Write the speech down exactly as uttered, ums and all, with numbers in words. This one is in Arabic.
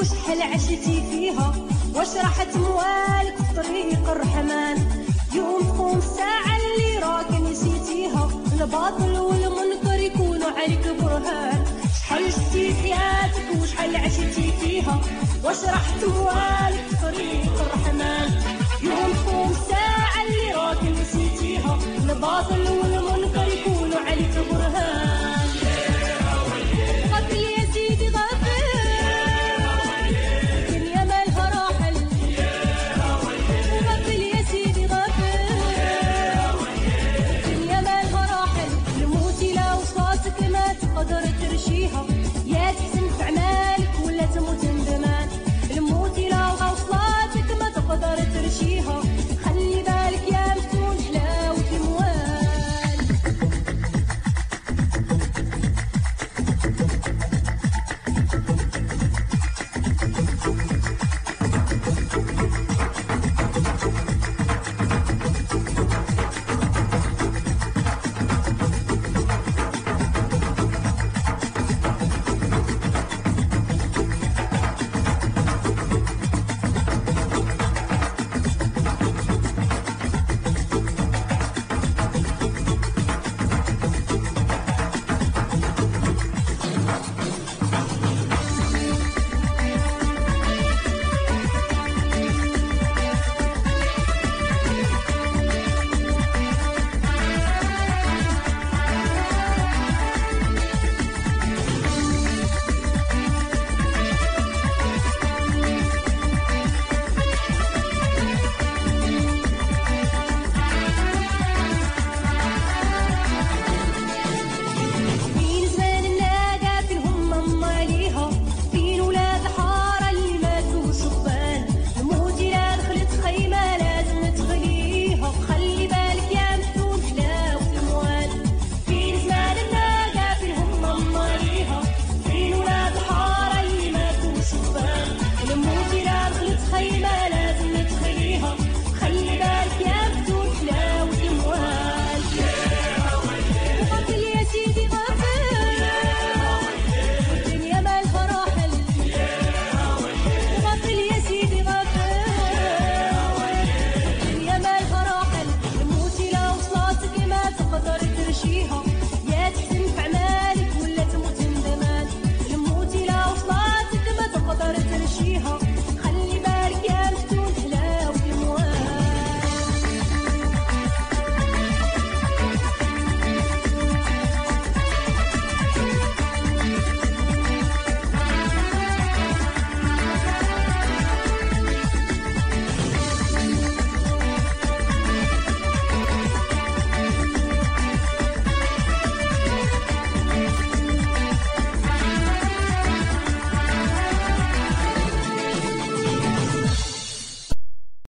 وشحال عشتي فيها واش راح تموالك في طريق الرحمن. يوم تقوم الساعة اللي راك نسيتيها الباطل والمنكر يكونوا عليك برهان. شحال شتي حياتك وشحال عشتي فيها واش راح تموالك في طريق الرحمن. يوم تقوم الساعة اللي راك نسيتيها الباطل والمنكر يكونوا عليك برهان. غفل يا سيدي غفل الدنيا مالها راحل. غفل يا سيدي غفل الدنيا مالها راحل. الموت لا وصلاتك ما تقدر